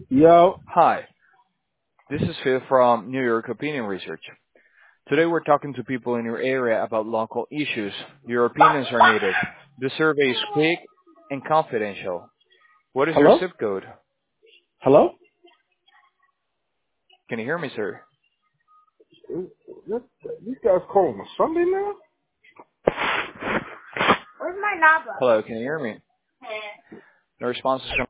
Yo, Hi, this is Phil from New York Opinion Research. Today we're talking to people in your area about local issues. Your opinions are needed. The survey is quick and confidential. What is your hello? zip code? Hello? Can you hear me, sir? This, these guys calling on Sunday now? Where's my number? Hello, can you hear me? No responses from